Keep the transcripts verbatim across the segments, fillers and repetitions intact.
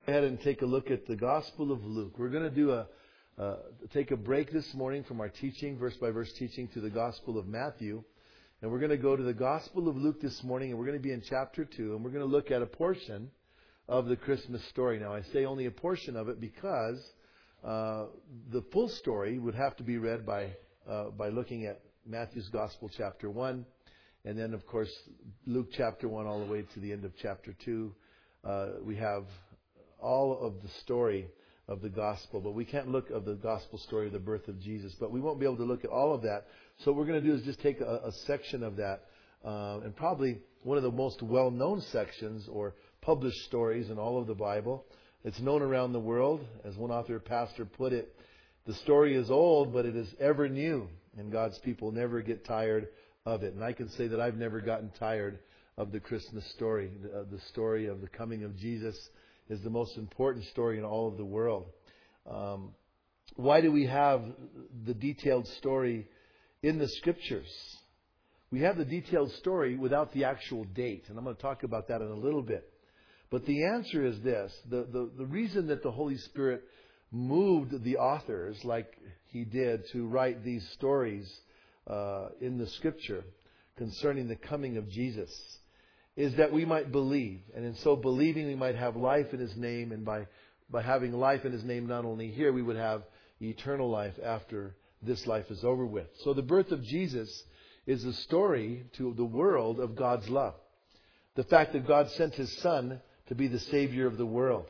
Ahead and take a look at the Gospel of Luke. We're going to do a uh, take a break this morning from our teaching, verse by verse teaching, to the Gospel of Matthew, and we're going to go to the Gospel of Luke this morning, and we're going to be in chapter two, and we're going to look at a portion of the Christmas story. Now, I say only a portion of it because uh, the full story would have to be read by uh, by looking at Matthew's Gospel, chapter one, and then, of course, Luke chapter one all the way to the end of chapter two. Uh, we have all of the story of the gospel, but we can't look at the gospel story of the birth of Jesus, but we won't be able to look at all of that. So what we're going to do is just take a, a section of that, uh, and probably one of the most well-known sections or published stories in all of the Bible. It's known around the world. As one author pastor put it, the story is old, but it is ever new, and God's people never get tired of it. And I can say that I've never gotten tired of the Christmas story. The, uh, the story of the coming of Jesus is the most important story in all of the world. Um, why do we have the detailed story in the Scriptures? We have the detailed story without the actual date, and I'm going to talk about that in a little bit. But the answer is this. The, the, the reason that the Holy Spirit moved the authors like He did to write these stories uh, in the Scripture concerning the coming of Jesus is that we might believe. And in so believing, we might have life in His name. And by, by having life in His name, not only here, we would have eternal life after this life is over with. So the birth of Jesus is a story to the world of God's love. The fact that God sent His Son to be the Savior of the world.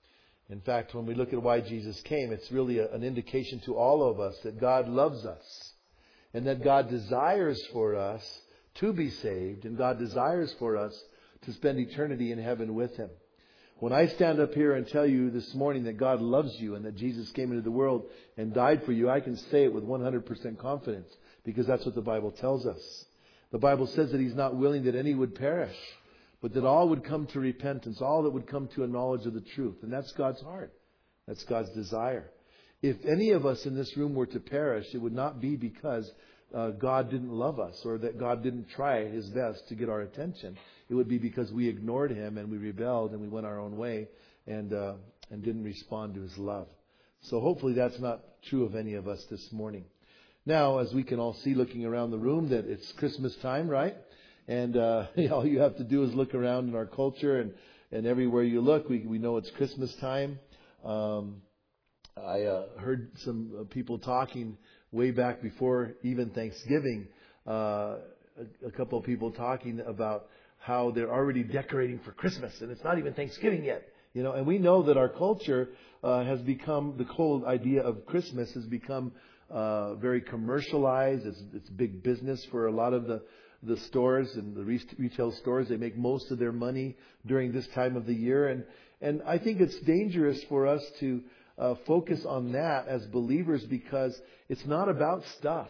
In fact, when we look at why Jesus came, it's really a, an indication to all of us that God loves us. And that God desires for us to be saved, and God desires for us to spend eternity in heaven with Him. When I stand up here and tell you this morning that God loves you and that Jesus came into the world and died for you, I can say it with one hundred percent confidence because that's what the Bible tells us. The Bible says that He's not willing that any would perish, but that all would come to repentance, all that would come to a knowledge of the truth. And that's God's heart. That's God's desire. If any of us in this room were to perish, it would not be because Uh, God didn't love us or that God didn't try His best to get our attention. It would be because we ignored Him and we rebelled and we went our own way and uh, and didn't respond to His love. So hopefully that's not true of any of us this morning. Now, as we can all see looking around the room, that it's Christmas time, right? And uh, all you have to do is look around in our culture, and, and everywhere you look, we, we know it's Christmas time. Um, I uh, heard some people talking way back before even Thanksgiving, uh, a, a couple of people talking about how they're already decorating for Christmas, and it's not even Thanksgiving yet. You know, and we know that our culture uh, has become, the whole idea of Christmas has become uh, very commercialized. It's, it's big business for a lot of the, the stores and the retail stores. They make most of their money during this time of the year, and and I think it's dangerous for us to Uh, focus on that as believers because it's not about stuff.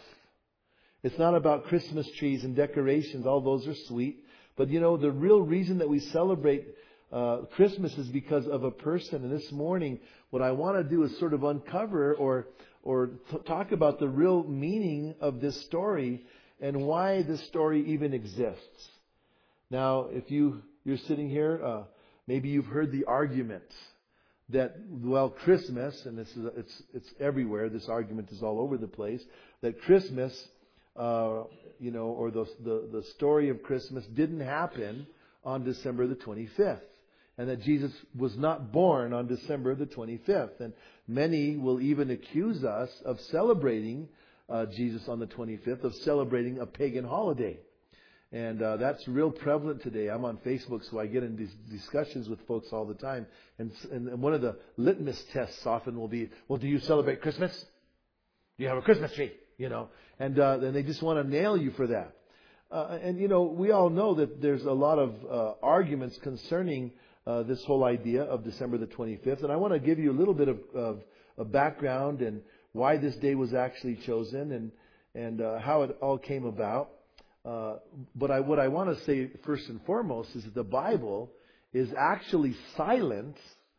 It's not about Christmas trees and decorations. All those are sweet. But you know, the real reason that we celebrate uh, Christmas is because of a person. And this morning, what I want to do is sort of uncover or or t- talk about the real meaning of this story and why this story even exists. Now, if you, you're sitting here, uh, maybe you've heard the argument that, well, Christmas, and this is it's it's everywhere. This argument is all over the place. That Christmas, uh, you know, or the, the the story of Christmas didn't happen on December the twenty-fifth, and that Jesus was not born on December the twenty-fifth. And many will even accuse us of celebrating uh, Jesus on the twenty-fifth, of celebrating a pagan holiday. And uh, that's real prevalent today. I'm on Facebook, so I get in these discussions with folks all the time. And, and one of the litmus tests often will be, well, do you celebrate Christmas? Do you have a Christmas tree? You know, and uh, then they just want to nail you for that. Uh, and, you know, we all know that there's a lot of uh, arguments concerning uh, this whole idea of December the twenty-fifth. And I want to give you a little bit of, of, of background and why this day was actually chosen and, and uh, how it all came about. Uh, but I, what I want to say first and foremost is that the Bible is actually silent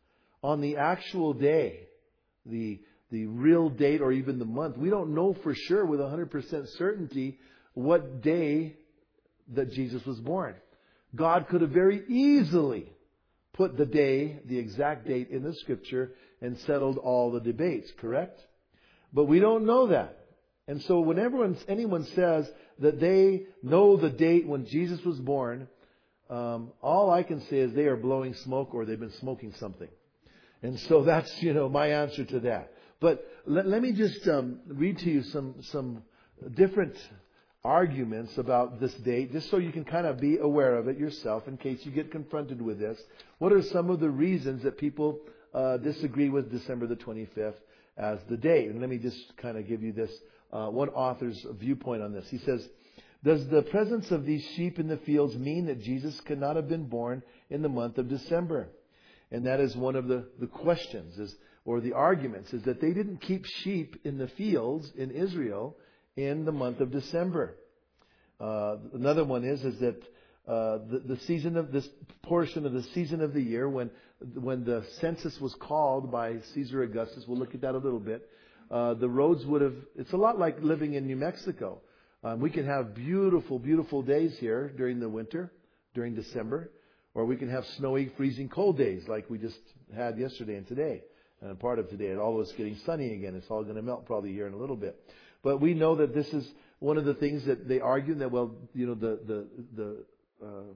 on the actual day, the the real date or even the month. We don't know for sure with one hundred percent certainty what day that Jesus was born. God could have very easily put the day, the exact date in the Scripture and settled all the debates, correct? But we don't know that. And so whenever anyone says that they know the date when Jesus was born, um, all I can say is they are blowing smoke or they've been smoking something. And so that's, you know, my answer to that. But let, let me just um, read to you some some different arguments about this date, just so you can kind of be aware of it yourself in case you get confronted with this. What are some of the reasons that people uh, disagree with December the twenty-fifth as the date? And let me just kind of give you this uh, one author's viewpoint on this. He says, does the presence of these sheep in the fields mean that Jesus could not have been born in the month of December? And that is one of the, the questions is, or the arguments, is that they didn't keep sheep in the fields in Israel in the month of December. Uh, another one is is that uh, the, the season of this portion of the season of the year when when the census was called by Caesar Augustus, we'll look at that a little bit. Uh, the roads would have. It's a lot like living in New Mexico. Um, we can have beautiful, beautiful days here during the winter, during December, or we can have snowy, freezing cold days like we just had yesterday and today, and a part of today. And all of it's getting sunny again. It's all going to melt probably here in a little bit. But we know that this is one of the things that they argue that, well, you know, the the the uh,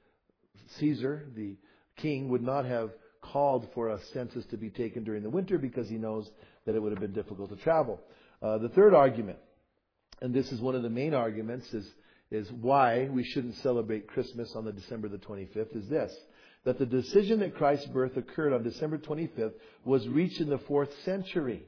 Caesar, the king, would not have called for a census to be taken during the winter because he knows that it would have been difficult to travel. Uh, the third argument, and this is one of the main arguments, is is why we shouldn't celebrate Christmas on the December the twenty-fifth, is this: that the decision that Christ's birth occurred on December twenty-fifth was reached in the fourth century.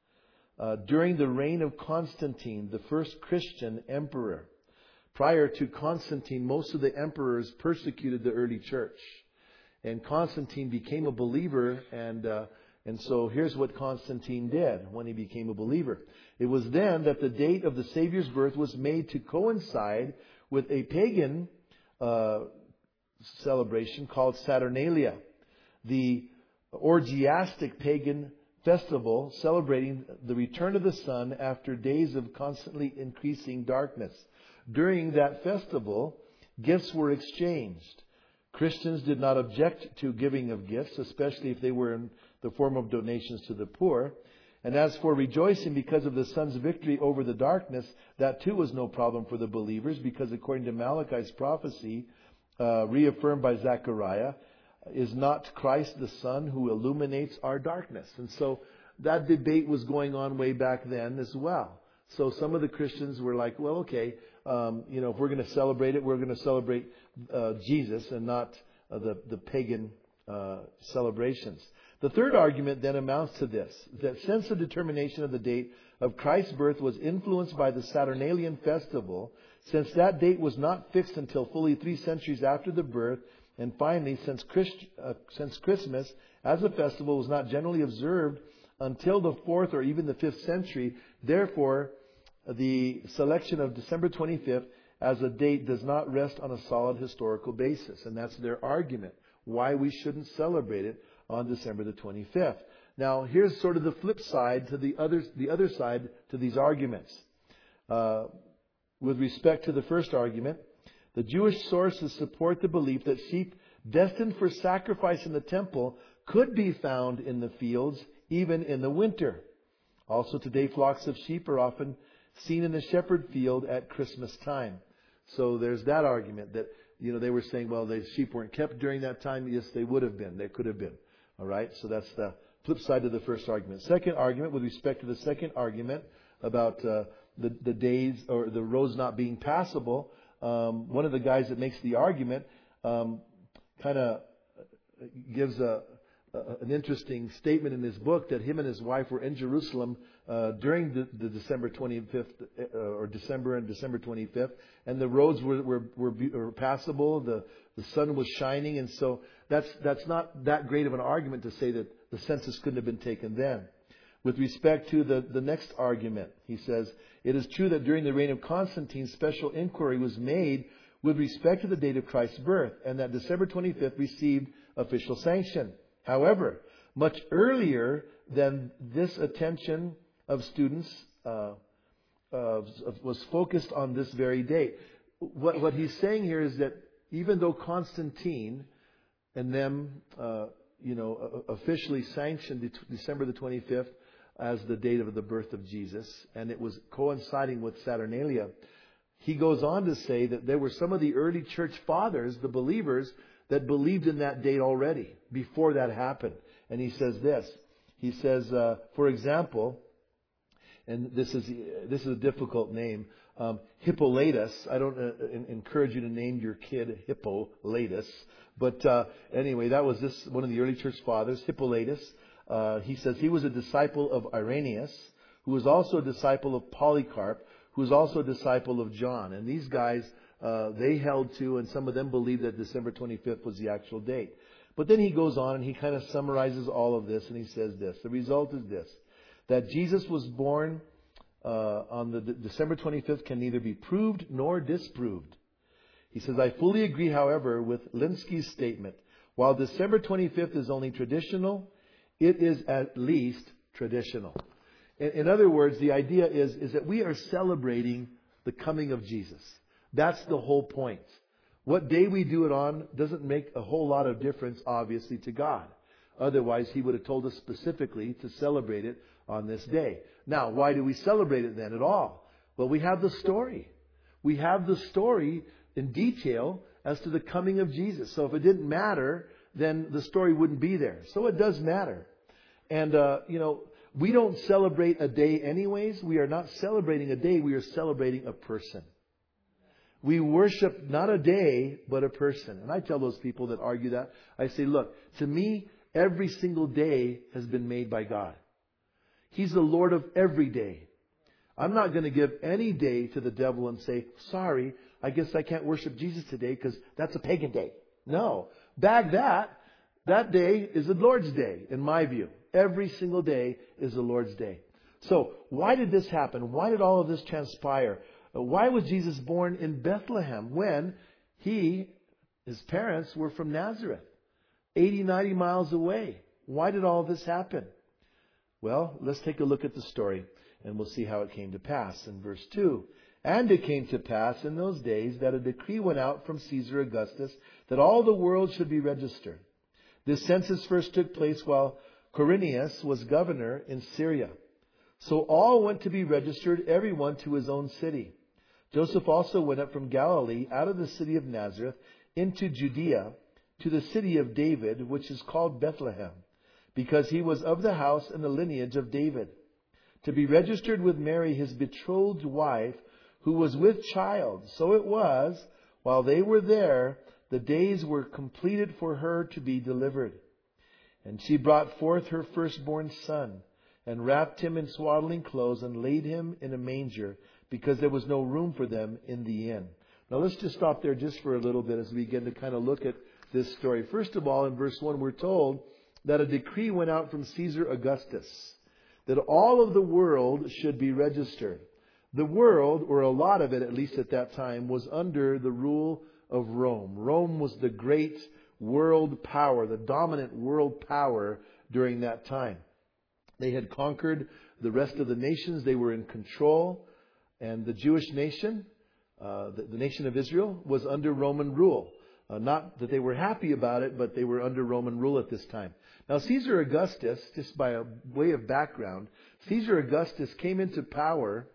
Uh, during the reign of Constantine, the first Christian emperor. Prior to Constantine, most of the emperors persecuted the early church. And Constantine became a believer, and uh, and so here's what Constantine did when he became a believer. It was then that the date of the Savior's birth was made to coincide with a pagan uh, celebration called Saturnalia, the orgiastic pagan festival celebrating the return of the sun after days of constantly increasing darkness. During that festival, gifts were exchanged. Christians did not object to giving of gifts, especially if they were in the form of donations to the poor. And as for rejoicing because of the sun's victory over the darkness, that too was no problem for the believers, because according to Malachi's prophecy, uh, reaffirmed by Zechariah, is not Christ the Son who illuminates our darkness? And so that debate was going on way back then as well. So some of the Christians were like, well, okay, um, you know, if we're going to celebrate it, we're going to celebrate uh, Jesus and not uh, the, the pagan uh, celebrations. The third argument then amounts to this, that since the determination of the date of Christ's birth was influenced by the Saturnalian festival, since that date was not fixed until fully three centuries after the birth, and finally, since, Christ, uh, since Christmas as a festival was not generally observed until the fourth or even the fifth century, therefore, the selection of December twenty-fifth as a date does not rest on a solid historical basis. And that's their argument, why we shouldn't celebrate it on December the twenty-fifth. Now, here's sort of the flip side to the other, the other side to these arguments. Uh, with respect to the first argument, the Jewish sources support the belief that sheep destined for sacrifice in the temple could be found in the fields even in the winter. Also today, flocks of sheep are often seen in the shepherd field at Christmas time. So there's that argument that, you know, they were saying, well, the sheep weren't kept during that time. Yes, they would have been. They could have been. All right. So that's the flip side of the first argument. Second argument, with respect to the second argument about uh, the, the days or the roads not being passable, Um, one of the guys that makes the argument um, kind of gives a, a, an interesting statement in his book that him and his wife were in Jerusalem uh, during the, the December twenty-fifth uh, or December and December twenty-fifth, and the roads were were, were, were passable. The the sun was shining, and so that's that's not that great of an argument to say that the census couldn't have been taken then. With respect to the, the next argument, he says, it is true that during the reign of Constantine, special inquiry was made with respect to the date of Christ's birth, and that December twenty-fifth received official sanction. However, much earlier than this, attention of students uh, uh, was focused on this very date. What, what he's saying here is that even though Constantine and them, uh, you know, officially sanctioned December the twenty-fifth as the date of the birth of Jesus, and it was coinciding with Saturnalia. He goes on to say that there were some of the early church fathers, the believers, that believed in that date already before that happened. And he says this. He says, uh, for example, and this is this is a difficult name, um, Hippolytus. I don't uh, encourage you to name your kid Hippolytus, but uh, anyway, that was this one of the early church fathers, Hippolytus. Uh, he says he was a disciple of Irenaeus, who was also a disciple of Polycarp, who was also a disciple of John. And these guys, uh, they held to, and some of them believed that December twenty-fifth was the actual date. But then he goes on and he kind of summarizes all of this, and he says this. The result is this, that Jesus was born uh, on the December twenty-fifth can neither be proved nor disproved. He says, I fully agree, however, with Linsky's statement. While December twenty-fifth is only traditional, it is at least traditional. In, in other words, the idea is, is that we are celebrating the coming of Jesus. That's the whole point. What day we do it on doesn't make a whole lot of difference, obviously, to God. Otherwise, He would have told us specifically to celebrate it on this day. Now, why do we celebrate it then at all? Well, we have the story. We have the story in detail as to the coming of Jesus. So if it didn't matter, then the story wouldn't be there. So it does matter. And, uh, you know, we don't celebrate a day anyways. We are not celebrating a day. We are celebrating a person. We worship not a day, but a person. And I tell those people that argue that, I say, look, to me, every single day has been made by God. He's the Lord of every day. I'm not going to give any day to the devil and say, sorry, I guess I can't worship Jesus today because that's a pagan day. No. Bag that. That day is the Lord's day, in my view. Every single day is the Lord's day. So, why did this happen? Why did all of this transpire? Why was Jesus born in Bethlehem when he, his parents, were from Nazareth, eighty, ninety miles away? Why did all of this happen? Well, let's take a look at the story, and we'll see how it came to pass. In verse two, and it came to pass in those days that a decree went out from Caesar Augustus that all the world should be registered. This census first took place while Quirinius was governor in Syria. So all went to be registered, everyone to his own city. Joseph also went up from Galilee out of the city of Nazareth into Judea to the city of David, which is called Bethlehem, because he was of the house and the lineage of David, to be registered with Mary, his betrothed wife, who was with child. So it was, while they were there, the days were completed for her to be delivered. And she brought forth her firstborn son, and wrapped him in swaddling clothes, and laid him in a manger, because there was no room for them in the inn. Now let's just stop there just for a little bit as we begin to kind of look at this story. First of all, in verse one, we're told that a decree went out from Caesar Augustus that all of the world should be registered. The world, or a lot of it at least at that time, was under the rule of Rome. Rome was the great world power, the dominant world power during that time. They had conquered the rest of the nations. They were in control. And the Jewish nation, uh, the, the nation of Israel, was under Roman rule. Uh, not that they were happy about it, but they were under Roman rule at this time. Now, Caesar Augustus, just by a way of background, Caesar Augustus came into power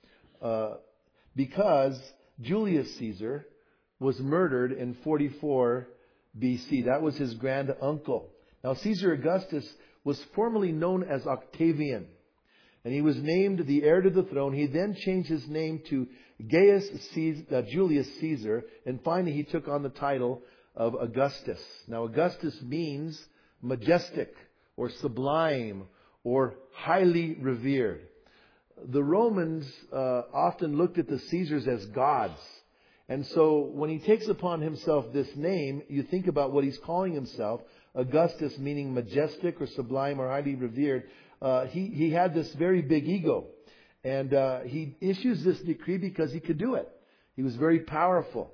uh, because Julius Caesar was murdered in forty-four B C. That was his grand uncle. Now, Caesar Augustus was formerly known as Octavian, and he was named the heir to the throne. He then changed his name to Gaius Caesar, uh, Julius Caesar, and finally he took on the title of Augustus. Now, Augustus means majestic or sublime or highly revered. The Romans uh, often looked at the Caesars as gods. And so when he takes upon himself this name, you think about what he's calling himself, Augustus meaning majestic or sublime or highly revered. Uh, he, he had this very big ego. And uh, he issues this decree because he could do it. He was very powerful.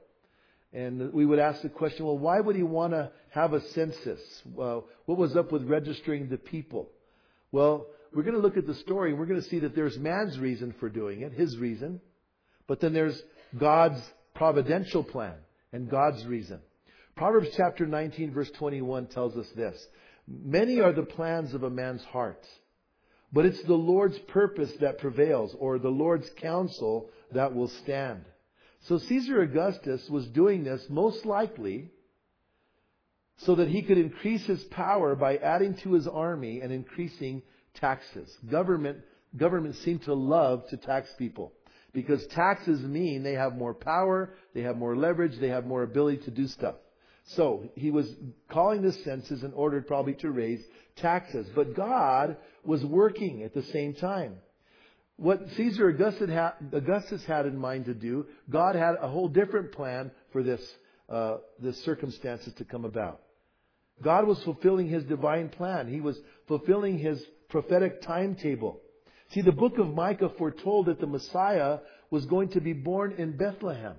And we would ask the question, well, why would he want to have a census? Well, what was up with registering the people? Well, we're going to look at the story and we're going to see that there's man's reason for doing it, his reason. But then there's God's providential plan and God's reason. Proverbs chapter nineteen verse twenty-one tells us this. Many are the plans of a man's heart, but it's the Lord's purpose that prevails, or the Lord's counsel that will stand. So Caesar Augustus was doing this most likely so that he could increase his power by adding to his army and increasing taxes. Government, government seemed to love to tax people because taxes mean they have more power, they have more leverage, they have more ability to do stuff. So he was calling the census in order probably to raise taxes. But God was working at the same time. What Caesar Augustus had, Augustus had in mind to do, God had a whole different plan for this, uh, this circumstances to come about. God was fulfilling His divine plan. He was fulfilling His prophetic timetable. See, the book of Micah foretold that the Messiah was going to be born in Bethlehem.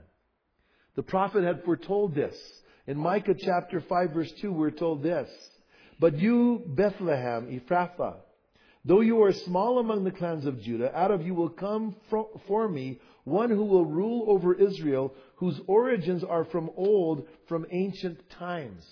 The prophet had foretold this. In Micah chapter five verse two, we're told this. But you, Bethlehem, Ephrathah, though you are small among the clans of Judah, out of you will come for me one who will rule over Israel, whose origins are from old, from ancient times.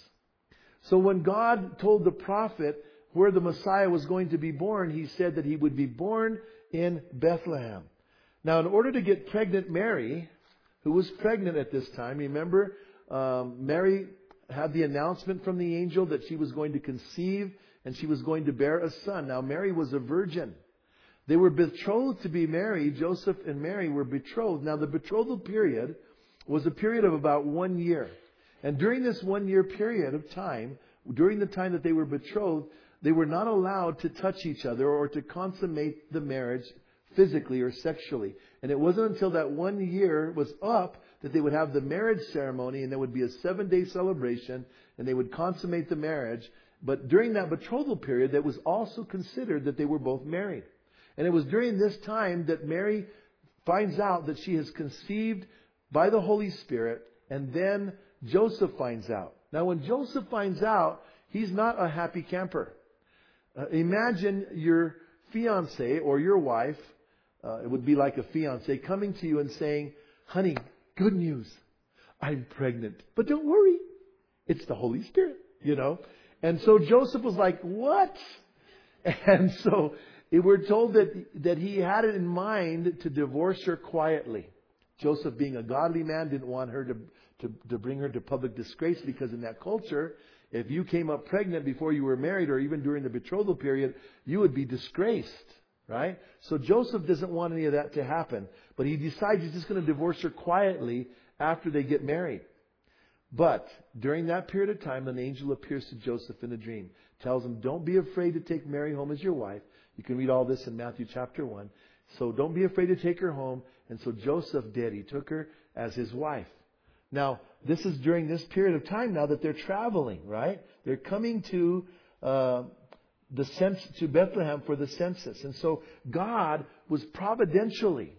So when God told the prophet where the Messiah was going to be born, He said that He would be born in Bethlehem. Now, in order to get pregnant Mary, who was pregnant at this time, remember, um, Mary had the announcement from the angel that she was going to conceive and she was going to bear a son. Now, Mary was a virgin. They were betrothed to be married. Joseph and Mary were betrothed. Now, the betrothal period was a period of about one year. And during this one year period of time, during the time that they were betrothed, they were not allowed to touch each other or to consummate the marriage physically or sexually. And it wasn't until that one year was up that they would have the marriage ceremony, and there would be a seven-day celebration, and they would consummate the marriage. But during that betrothal period, that was also considered that they were both married. And it was during this time that Mary finds out that she has conceived by the Holy Spirit, and then Joseph finds out. Now, when Joseph finds out, he's not a happy camper. Uh, imagine your fiance or your wife, uh, it would be like a fiance, coming to you and saying, honey, good news, I'm pregnant. But don't worry, it's the Holy Spirit, you know. And so Joseph was like, what? And so we're told that, that he had it in mind to divorce her quietly. Joseph, being a godly man, didn't want her to, to, to bring her to public disgrace, because in that culture, if you came up pregnant before you were married or even during the betrothal period, you would be disgraced, right? So Joseph doesn't want any of that to happen. But he decides he's just going to divorce her quietly after they get married. But during that period of time, an angel appears to Joseph in a dream. Tells him, don't be afraid to take Mary home as your wife. You can read all this in Matthew chapter one. So don't be afraid to take her home. And so Joseph did. He took her as his wife. Now, this is during this period of time now that they're traveling, right? They're coming to uh, the cens- to Bethlehem for the census. And so God was providentially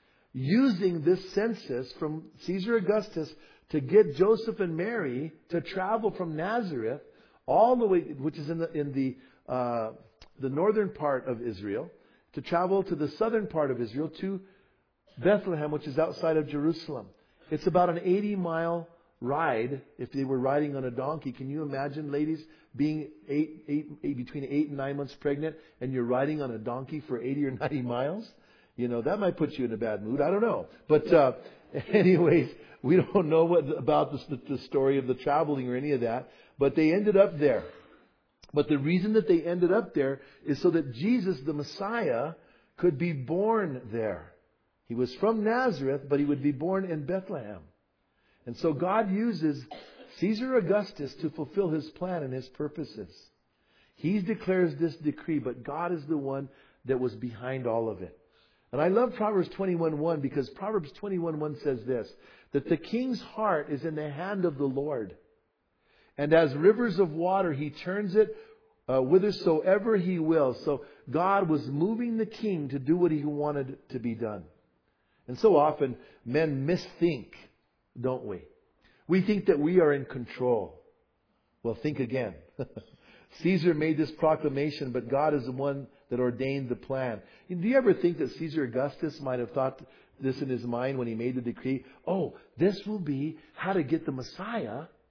using this census from Caesar Augustus to get Joseph and Mary to travel from Nazareth all the way, which is in the in the uh, the northern part of Israel, to travel to the southern part of Israel to Bethlehem, which is outside of Jerusalem. It's about an eighty mile ride if they were riding on a donkey. Can you imagine, ladies, being eight, eight, eight, between eight and nine months pregnant and you're riding on a donkey for eighty or ninety miles? You know, that might put you in a bad mood. I don't know. But uh, anyways, we don't know what about the, the story of the traveling or any of that. But they ended up there. But the reason that they ended up there is so that Jesus, the Messiah, could be born there. He was from Nazareth, but he would be born in Bethlehem. And so God uses Caesar Augustus to fulfill his plan and his purposes. He declares this decree, but God is the one that was behind all of it. And I love Proverbs twenty-one one, because Proverbs twenty-one one says this, that the king's heart is in the hand of the Lord. And as rivers of water, he turns it uh, whithersoever he will. So God was moving the king to do what he wanted to be done. And so often men misthink, don't we? We think that we are in control. Well, think again. Caesar made this proclamation, but God is the one that ordained the plan. Do you ever think that Caesar Augustus might have thought this in his mind when he made the decree? Oh, this will be how to get the Messiah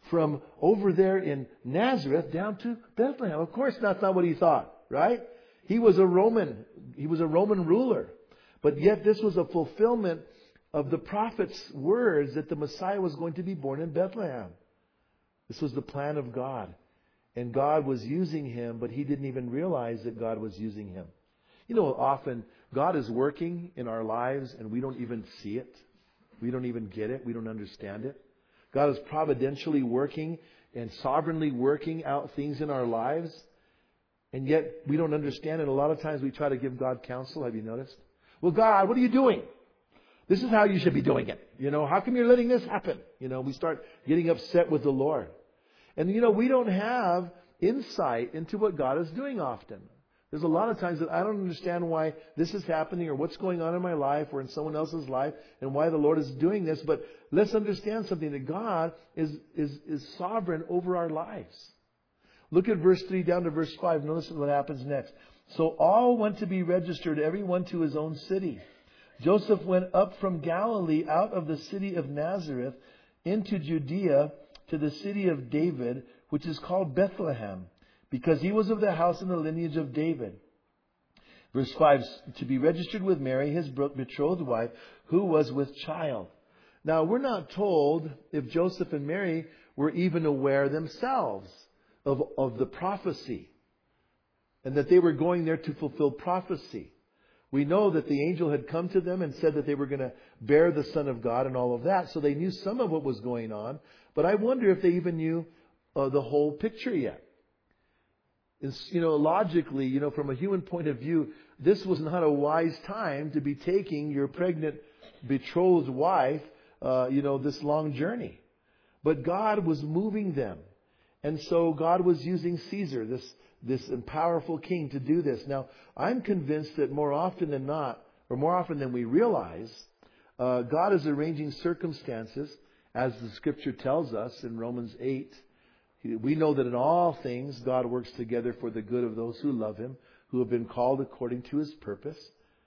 from over there in Nazareth down to Bethlehem. Of course, that's not what he thought, right? He was a Roman. He was a Roman ruler. But yet this was a fulfillment of the prophet's words that the Messiah was going to be born in Bethlehem. This was the plan of God. And God was using him, but he didn't even realize that God was using him. You know, often God is working in our lives and we don't even see it. We don't even get it. We don't understand it. God is providentially working and sovereignly working out things in our lives. And yet we don't understand it. A lot of times we try to give God counsel. Have you noticed? Well, God, what are you doing? This is how you should be doing it. You know, how come you're letting this happen? You know, we start getting upset with the Lord. And, you know, we don't have insight into what God is doing often. There's a lot of times that I don't understand why this is happening or what's going on in my life or in someone else's life and why the Lord is doing this. But let's understand something, that God is, is, is sovereign over our lives. Look at verse three down to verse five. Notice what happens next. So all went to be registered, everyone to his own city. Joseph went up from Galilee out of the city of Nazareth into Judea to the city of David, which is called Bethlehem, because he was of the house and the lineage of David. Verse five, to be registered with Mary, his betrothed wife, who was with child. Now, we're not told if Joseph and Mary were even aware themselves of, of the prophecy and that they were going there to fulfill prophecy. We know that the angel had come to them and said that they were going to bear the Son of God and all of that. So they knew some of what was going on. But I wonder if they even knew uh, the whole picture yet. It's, you know, logically, you know, from a human point of view, this was not a wise time to be taking your pregnant betrothed wife, uh, you know, this long journey. But God was moving them. And so God was using Caesar, this this powerful king, to do this. Now, I'm convinced that more often than not, or more often than we realize, uh, God is arranging circumstances, as the Scripture tells us in Romans eight. We know that in all things God works together for the good of those who love Him, who have been called according to His purpose.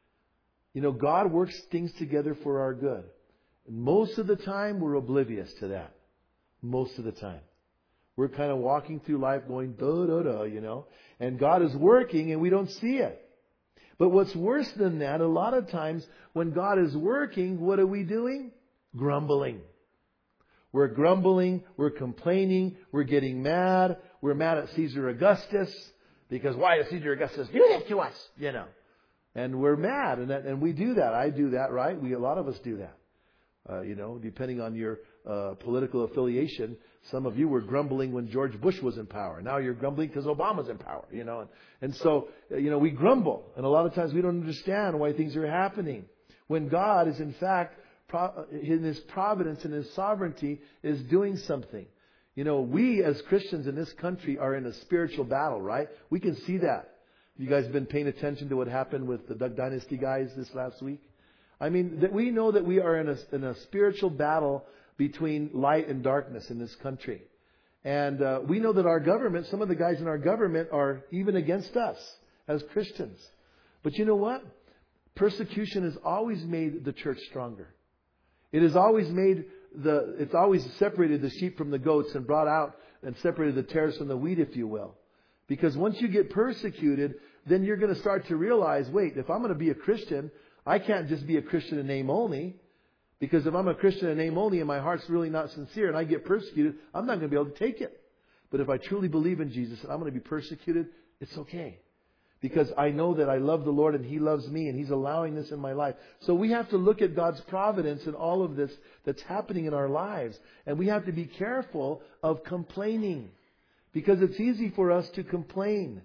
You know, God works things together for our good. And most of the time, we're oblivious to that. Most of the time. We're kind of walking through life going, da, da, da, you know. And God is working and we don't see it. But what's worse than that, a lot of times when God is working, what are we doing? Grumbling. We're grumbling, we're complaining, we're getting mad. We're mad at Caesar Augustus because why does Caesar Augustus do this to us? You know. And we're mad, and that, and we do that. I do that, right? We a lot of us do that. Uh, you know, depending on your uh, political affiliation, some of you were grumbling when George Bush was in power. Now you're grumbling because Obama's in power. You know, and, and so you know we grumble, and a lot of times we don't understand why things are happening when God is in fact in His providence and His sovereignty is doing something. You know, we as Christians in this country are in a spiritual battle, right? We can see that. You guys been paying attention to what happened with the Duck Dynasty guys this last week? I mean, that we know that we are in a, in a spiritual battle between light and darkness in this country. And uh, we know that our government, some of the guys in our government are even against us as Christians. But you know what? Persecution has always made the church stronger. It has always made the, it's always separated the sheep from the goats and brought out and separated the tares from the wheat, if you will. Because once you get persecuted, then you're going to start to realize, wait, if I'm going to be a Christian, I can't just be a Christian in name only. Because if I'm a Christian in name only and my heart's really not sincere and I get persecuted, I'm not going to be able to take it. But if I truly believe in Jesus and I'm going to be persecuted, it's okay. Because I know that I love the Lord and He loves me and He's allowing this in my life. So we have to look at God's providence in all of this that's happening in our lives. And we have to be careful of complaining. Because it's easy for us to complain.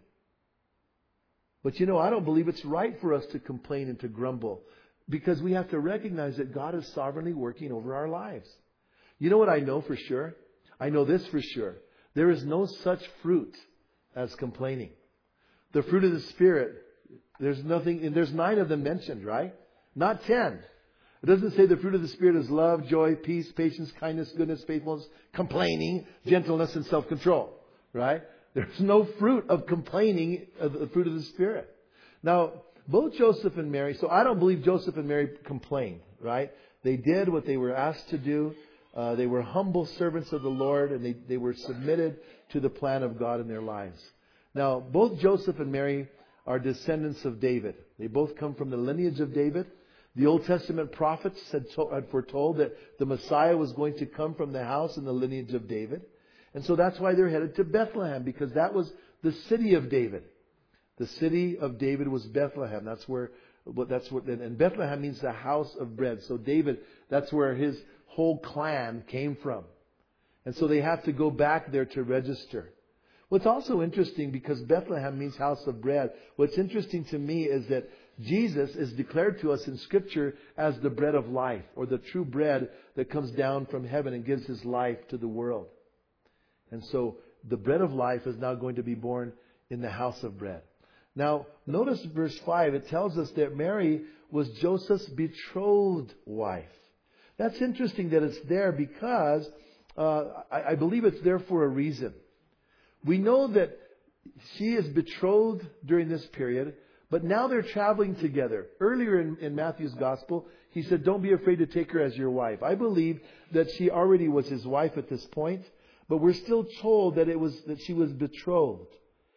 But you know, I don't believe it's right for us to complain and to grumble. Because we have to recognize that God is sovereignly working over our lives. You know what I know for sure? I know this for sure. There is no such fruit as complaining. The fruit of the Spirit, there's nothing, and there's nine of them mentioned, right? Not ten. It doesn't say the fruit of the Spirit is love, joy, peace, patience, kindness, goodness, faithfulness, complaining, gentleness, and self-control, right? There's no fruit of complaining of the fruit of the Spirit. Now, both Joseph and Mary, so I don't believe Joseph and Mary complained, right? They did what they were asked to do. Uh, they were humble servants of the Lord, and they, they were submitted to the plan of God in their lives. Now, both Joseph and Mary are descendants of David. They both come from the lineage of David. The Old Testament prophets had, to, had foretold that the Messiah was going to come from the house and the lineage of David. And so that's why they're headed to Bethlehem, because that was the city of David. The city of David was Bethlehem. That's where, that's what, and Bethlehem means the house of bread. So David, that's where his whole clan came from. And so they have to go back there to register. What's also interesting, because Bethlehem means house of bread, what's interesting to me is that Jesus is declared to us in Scripture as the bread of life, or the true bread that comes down from heaven and gives His life to the world. And so the bread of life is now going to be born in the house of bread. Now, notice verse five. It tells us that Mary was Joseph's betrothed wife. That's interesting that it's there because uh, I, I believe it's there for a reason. We know that she is betrothed during this period, but now they're traveling together. Earlier in, in Matthew's Gospel, he said, don't be afraid to take her as your wife. I believe that she already was his wife at this point, but we're still told that it was that she was betrothed.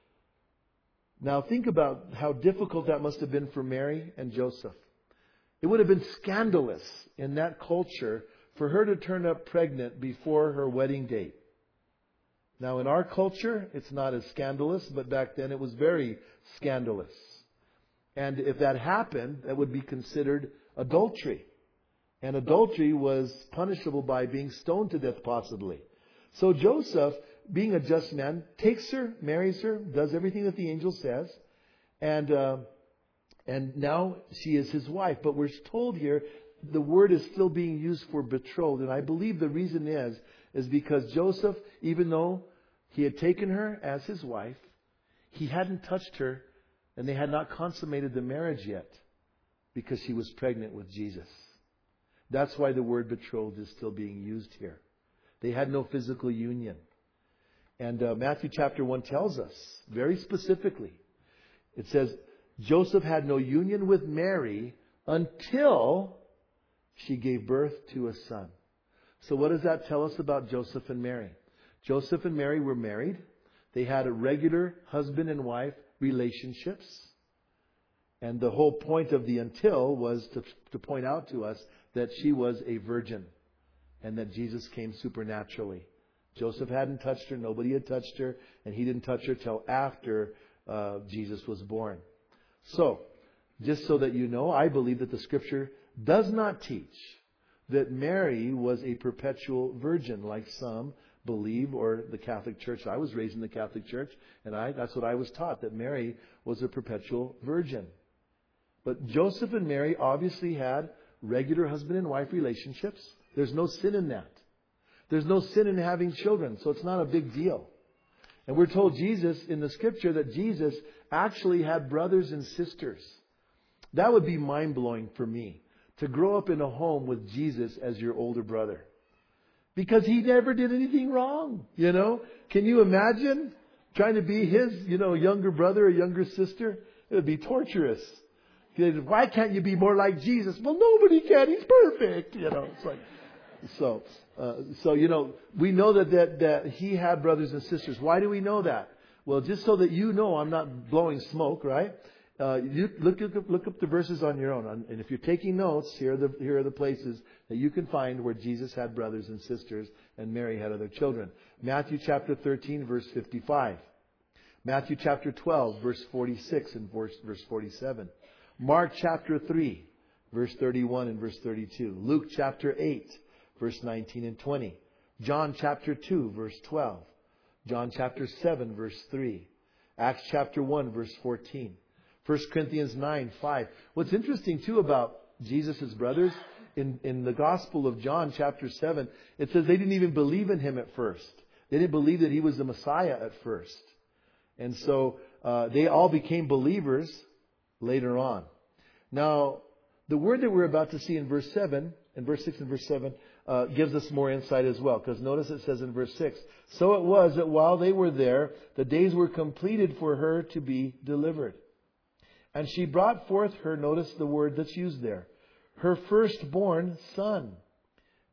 Now think about how difficult that must have been for Mary and Joseph. It would have been scandalous in that culture for her to turn up pregnant before her wedding date. Now in our culture, it's not as scandalous, but back then it was very scandalous. And if that happened, that would be considered adultery. And adultery was punishable by being stoned to death possibly. So Joseph, being a just man, takes her, marries her, does everything that the angel says. And uh, and now she is his wife. But we're told here the word is still being used for betrothed. And I believe the reason is, is because Joseph, even though he had taken her as his wife, he hadn't touched her and they had not consummated the marriage yet because she was pregnant with Jesus. That's why the word betrothed is still being used here. They had no physical union. And uh, Matthew chapter one tells us very specifically, it says, Joseph had no union with Mary until she gave birth to a son. So what does that tell us about Joseph and Mary? Joseph and Mary were married. They had a regular husband and wife relationships. And the whole point of the until was to, to point out to us that she was a virgin and that Jesus came supernaturally. Joseph hadn't touched her. Nobody had touched her. And he didn't touch her till after uh, Jesus was born. So, just so that you know, I believe that the Scripture does not teach that Mary was a perpetual virgin like some believe, or the Catholic Church. I was raised in the Catholic Church, and I that's what I was taught, that Mary was a perpetual virgin. But Joseph and Mary obviously had regular husband and wife relationships. There's no sin in that. There's no sin in having children, so it's not a big deal. And we're told Jesus, in the Scripture, that Jesus actually had brothers and sisters. That would be mind-blowing for me, to grow up in a home with Jesus as your older brother. Because he never did anything wrong, you know. Can you imagine trying to be his, you know, younger brother or younger sister? It would be torturous. Why can't you be more like Jesus? Well, nobody can. He's perfect, you know. It's like, so, uh, so you know, we know that, that that he had brothers and sisters. Why do we know that? Well, just so that you know, I'm not blowing smoke, right? Uh, you look up, look up the verses on your own. And if you're taking notes, here are the here are the places that you can find where Jesus had brothers and sisters and Mary had other children. Matthew chapter thirteen, verse fifty-five. Matthew chapter twelve, verse forty-six and verse, verse forty-seven. Mark chapter three, verse thirty-one and verse thirty-two. Luke chapter eight, verse nineteen and twenty. John chapter two, verse twelve. John chapter seven, verse three. Acts chapter one, verse fourteen. First Corinthians nine, five. What's interesting too about Jesus' brothers, in, in the Gospel of John chapter seven, it says they didn't even believe in Him at first. They didn't believe that He was the Messiah at first. And so uh, they all became believers later on. Now, the word that we're about to see in verse seven, in verse six and verse seven, uh, gives us more insight as well. Because notice it says in verse six, so it was that while they were there, the days were completed for her to be delivered. And she brought forth her, notice the word that's used there, her firstborn son,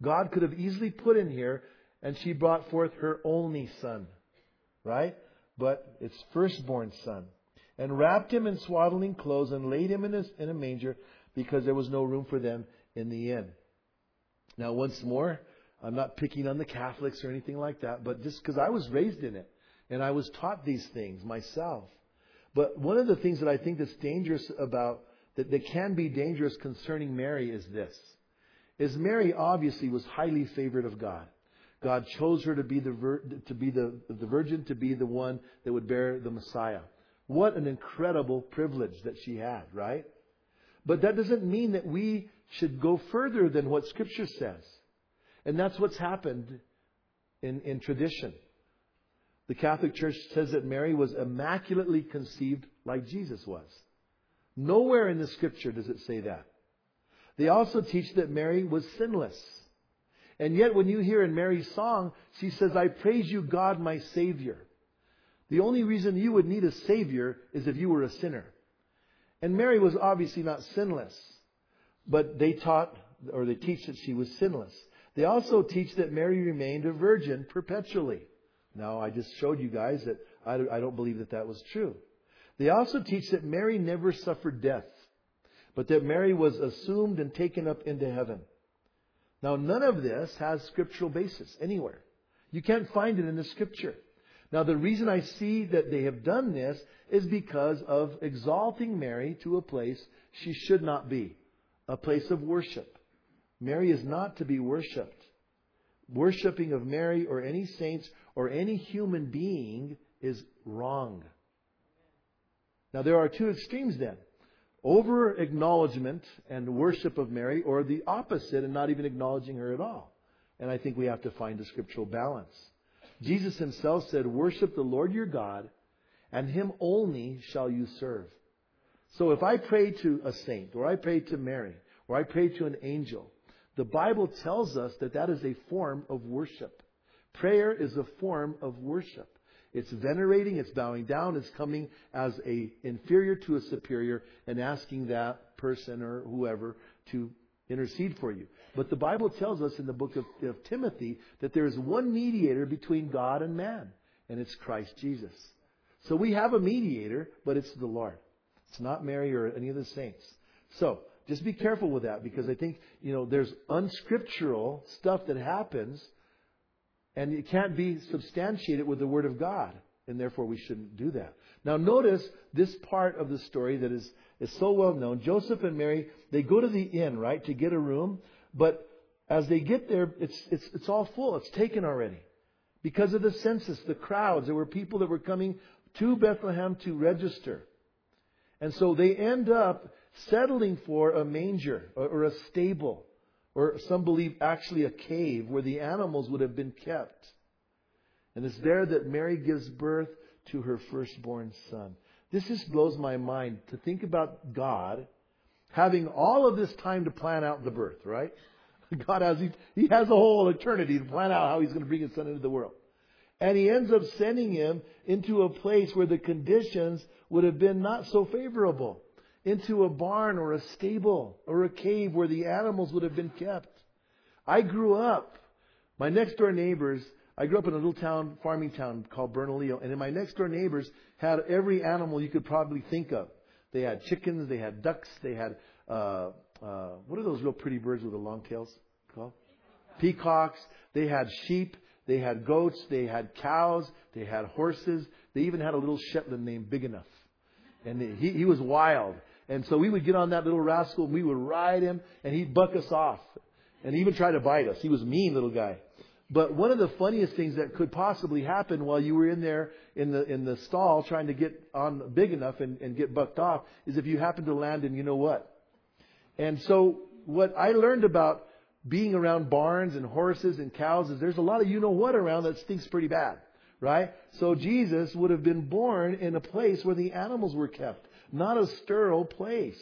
God could have easily put in here, and she brought forth her only son. Right? But it's firstborn son. And wrapped him in swaddling clothes and laid him in a, in a manger because there was no room for them in the inn. Now, once more, I'm not picking on the Catholics or anything like that, but just because I was raised in it and I was taught these things myself. But one of the things that I think that's dangerous about, that, that can be dangerous concerning Mary is this. Is Mary obviously was highly favored of God. God chose her to be the vir- to be the, the virgin, to be the one that would bear the Messiah. What an incredible privilege that she had, right? But that doesn't mean that we should go further than what Scripture says. And that's what's happened in, in tradition. The Catholic Church says that Mary was immaculately conceived like Jesus was. Nowhere in the Scripture does it say that. They also teach that Mary was sinless. And yet when you hear in Mary's song, she says, I praise you, God, my Savior. The only reason you would need a Savior is if you were a sinner. And Mary was obviously not sinless. But they taught, or they teach that she was sinless. They also teach that Mary remained a virgin perpetually. Now, I just showed you guys that I don't believe that that was true. They also teach that Mary never suffered death, but that Mary was assumed and taken up into heaven. Now, none of this has scriptural basis anywhere. You can't find it in the Scripture. Now, the reason I see that they have done this is because of exalting Mary to a place she should not be, a place of worship. Mary is not to be worshipped. Worshipping of Mary or any saints or any human being is wrong. Now, there are two extremes then. Over acknowledgement and worship of Mary, or the opposite and not even acknowledging her at all. And I think we have to find a scriptural balance. Jesus Himself said, worship the Lord your God, and Him only shall you serve. So if I pray to a saint, or I pray to Mary, or I pray to an angel, the Bible tells us that that is a form of worship. Prayer is a form of worship. It's venerating, it's bowing down, it's coming as a inferior to a superior and asking that person or whoever to intercede for you. But the Bible tells us in the book of, of Timothy that there is one mediator between God and man, and it's Christ Jesus. So we have a mediator, but it's the Lord. It's not Mary or any of the saints. So just be careful with that, because I think, you know, there's unscriptural stuff that happens, and it can't be substantiated with the Word of God. And therefore we shouldn't do that. Now notice this part of the story that is, is so well known. Joseph and Mary, they go to the inn, right, to get a room. But as they get there, it's, it's, it's all full. It's taken already. Because of the census, the crowds, there were people that were coming to Bethlehem to register. And so they end up settling for a manger or, or a stable. Or some believe actually a cave where the animals would have been kept. And it's there that Mary gives birth to her firstborn son. This just blows my mind to think about God having all of this time to plan out the birth, right? God has, he, he has a whole eternity to plan out how He's going to bring His son into the world. And He ends up sending Him into a place where the conditions would have been not so favorable. Into a barn or a stable or a cave where the animals would have been kept. I grew up, my next door neighbors, I grew up in a little town, farming town called Bernalillo, and in my next door neighbors had every animal you could probably think of. They had chickens, they had ducks, they had, uh, uh, what are those real pretty birds with the long tails called? Peacocks. They had sheep, they had goats, they had cows, they had horses. They even had a little Shetland named Big Enough. And he, he was wild. And so we would get on that little rascal and we would ride him and he'd buck us off. And even try to bite us. He was a mean little guy. But one of the funniest things that could possibly happen while you were in there in the in the stall trying to get on Big Enough and, and get bucked off is if you happen to land in you know what. And so what I learned about being around barns and horses and cows is there's a lot of you know what around that stinks pretty bad. Right? So Jesus would have been born in a place where the animals were kept. Not a sterile place.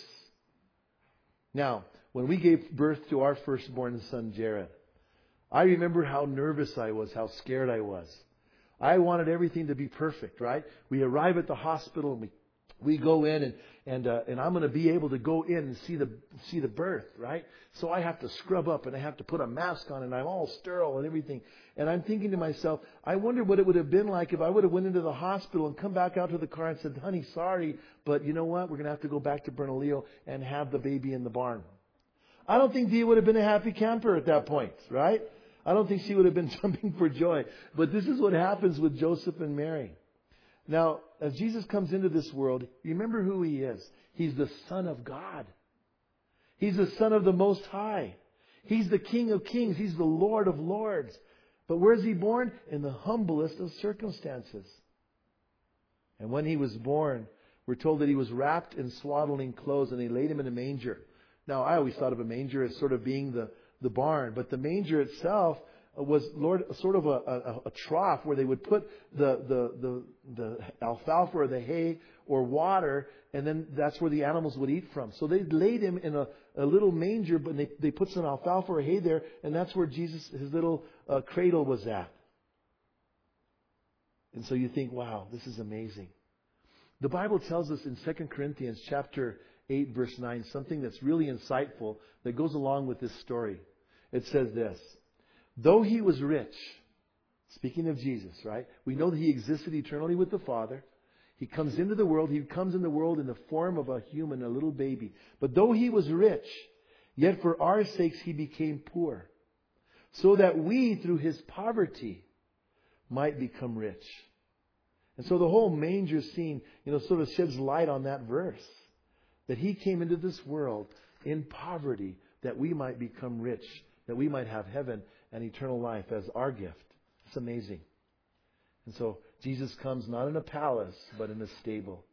Now, when we gave birth to our firstborn son, Jared, I remember how nervous I was, how scared I was. I wanted everything to be perfect, right? We arrive at the hospital and we, we go in and and uh, and I'm going to be able to go in and see the see the birth, right? So I have to scrub up and I have to put a mask on and I'm all sterile and everything. And I'm thinking to myself, I wonder what it would have been like if I would have went into the hospital and come back out to the car and said, honey, sorry, but you know what? We're going to have to go back to Bernalillo and have the baby in the barn. I don't think Dia would have been a happy camper at that point, right? I don't think she would have been jumping for joy. But this is what happens with Joseph and Mary. Now, as Jesus comes into this world, remember who He is. He's the Son of God. He's the Son of the Most High. He's the King of Kings. He's the Lord of Lords. But where is He born? In the humblest of circumstances. And when He was born, we're told that He was wrapped in swaddling clothes and they laid Him in a manger. Now, I always thought of a manger as sort of being the, the barn. But the manger itself was, Lord, sort of a, a, a trough where they would put the, the, the, the alfalfa or the hay or water, and then that's where the animals would eat from. So they laid Him in a, a little manger, but they, they put some alfalfa or hay there, and that's where Jesus, His little uh, cradle was at. And so you think, wow, this is amazing. The Bible tells us in Second Corinthians chapter eight, verse nine, something that's really insightful that goes along with this story. It says this: though He was rich, speaking of Jesus, right? We know that He existed eternally with the Father. He comes into the world. He comes in the world in the form of a human, a little baby. But though He was rich, yet for our sakes He became poor, so that we, through His poverty, might become rich. And so the whole manger scene, you know, sort of sheds light on that verse. That He came into this world in poverty, that we might become rich, that we might have heaven and eternal life as our gift. It's amazing. And so Jesus comes not in a palace, but in a stable.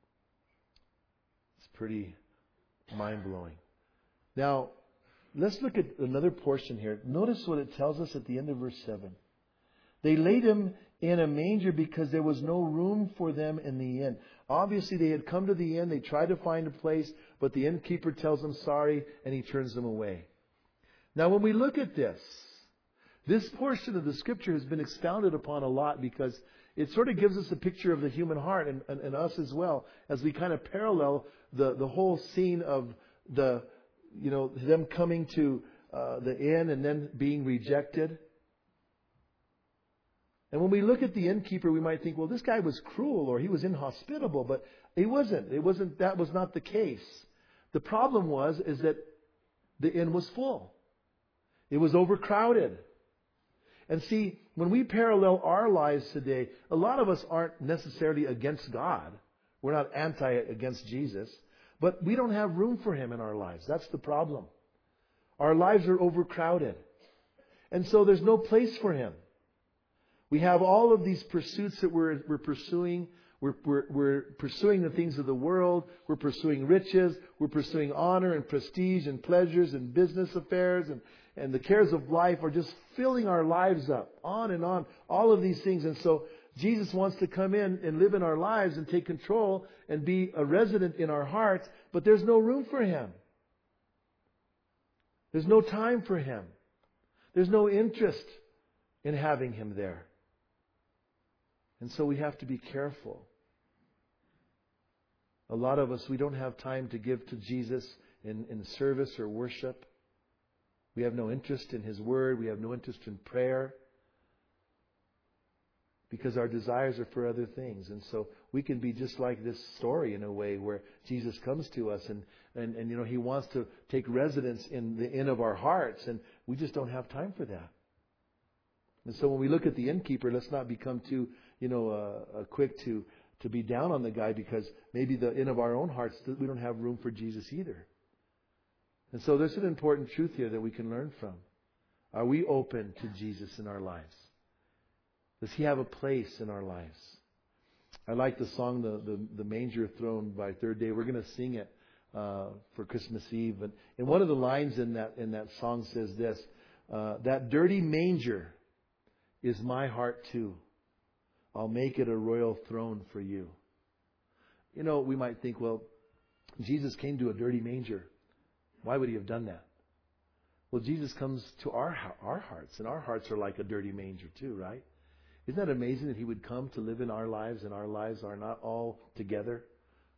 It's pretty mind-blowing. Now, let's look at another portion here. Notice what it tells us at the end of verse seven. They laid Him in a manger because there was no room for them in the inn. Obviously, they had come to the inn. They tried to find a place, but the innkeeper tells them sorry, and he turns them away. Now, when we look at this, this portion of the Scripture has been expounded upon a lot because it sort of gives us a picture of the human heart and, and, and us as well, as we kind of parallel the, the whole scene of the, you know, them coming to uh, the inn and then being rejected. And when we look at the innkeeper, we might think, well, this guy was cruel or he was inhospitable, but he wasn't. It wasn't. That was not the case. The problem was is that the inn was full. It was overcrowded. And see, when we parallel our lives today, a lot of us aren't necessarily against God. We're not anti against Jesus, but we don't have room for Him in our lives. That's the problem. Our lives are overcrowded. And so there's no place for Him. We have all of these pursuits that we're, we're pursuing. We're, we're, we're pursuing the things of the world. We're pursuing riches. We're pursuing honor and prestige and pleasures and business affairs. And, and the cares of life are just filling our lives up. On and on. All of these things. And so Jesus wants to come in and live in our lives and take control and be a resident in our hearts. But there's no room for Him. There's no time for Him. There's no interest in having Him there. And so we have to be careful. A lot of us, we don't have time to give to Jesus in, in service or worship. We have no interest in His Word. We have no interest in prayer. Because our desires are for other things. And so we can be just like this story in a way where Jesus comes to us and, and, and you know, He wants to take residence in the inn of our hearts. And we just don't have time for that. And so when we look at the innkeeper, let's not become too, you know, uh, uh, quick to, to be down on the guy because maybe the inn of our own hearts, we don't have room for Jesus either. And so there's an important truth here that we can learn from. Are we open to Jesus in our lives? Does He have a place in our lives? I like the song, The, the, the Manger Throne by Third Day. We're going to sing it uh, for Christmas Eve. And, and one of the lines in that, in that song says this, uh, that dirty manger is my heart too. I'll make it a royal throne for you. You know, we might think, well, Jesus came to a dirty manger. Why would He have done that? Well, Jesus comes to our our hearts, and our hearts are like a dirty manger too, right? Isn't that amazing that He would come to live in our lives, and our lives are not all together?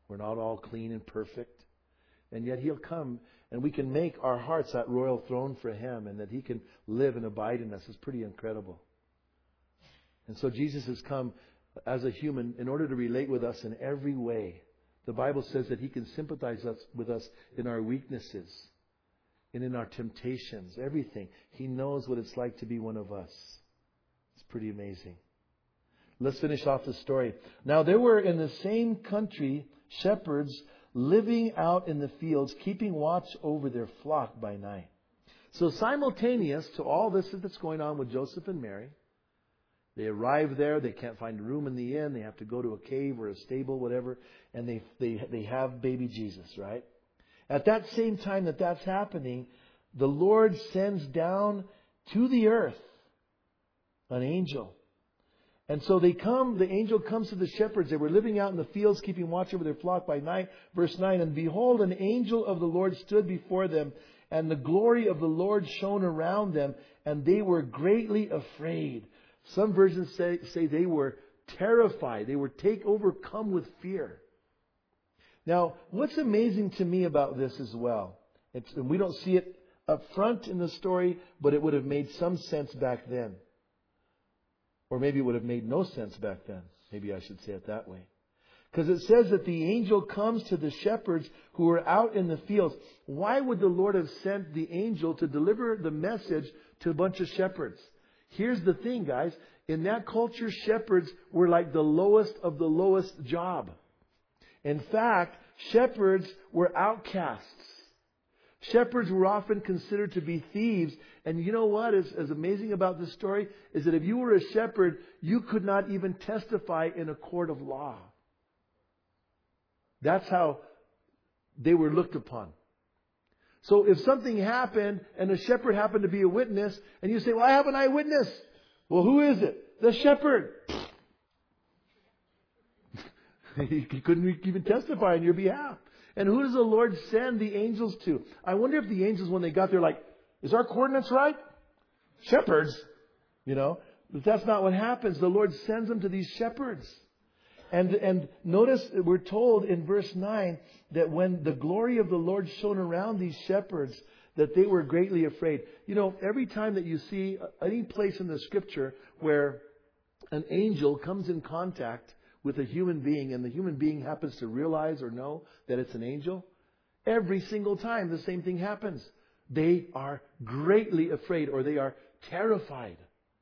We're not all clean and perfect. And yet He'll come and we can make our hearts that royal throne for Him, and that He can live and abide in us. It's pretty incredible. And so Jesus has come as a human in order to relate with us in every way. The Bible says that He can sympathize us, with us in our weaknesses and in our temptations, everything. He knows what it's like to be one of us. It's pretty amazing. Let's finish off the story. Now there were in the same country shepherds living out in the fields, keeping watch over their flock by night. So simultaneous to all this that's going on with Joseph and Mary, they arrive there, they can't find a room in the inn, they have to go to a cave or a stable, whatever, and they they they have baby Jesus, right? At that same time that that's happening, the Lord sends down to the earth an angel. And so they come, the angel comes to the shepherds. They were living out in the fields, keeping watch over their flock by night. Verse nine, and behold, an angel of the Lord stood before them, and the glory of the Lord shone around them, and they were greatly afraid. Some versions say, say they were terrified. They were take overcome with fear. Now, what's amazing to me about this as well, it's, and we don't see it up front in the story, but it would have made some sense back then. Or maybe it would have made no sense back then. Maybe I should say it that way. Because it says that the angel comes to the shepherds who were out in the fields. Why would the Lord have sent the angel to deliver the message to a bunch of shepherds? Here's the thing, guys. In that culture, shepherds were like the lowest of the lowest job. In fact, shepherds were outcasts. Shepherds were often considered to be thieves. And you know what is, is amazing about this story? Is that if you were a shepherd, you could not even testify in a court of law. That's how they were looked upon. So if something happened and a shepherd happened to be a witness, and you say, well, I have an eyewitness. Well, who is it? The shepherd. He couldn't even testify on your behalf. And who does the Lord send the angels to? I wonder if the angels, when they got there, like, is our coordinates right? Shepherds. You know, but that's not what happens. The Lord sends them to these shepherds. And, and notice we're told in verse nine that when the glory of the Lord shone around these shepherds, that they were greatly afraid. You know, every time that you see any place in the Scripture where an angel comes in contact with a human being, and the human being happens to realize or know that it's an angel, every single time the same thing happens. They are greatly afraid, or they are terrified.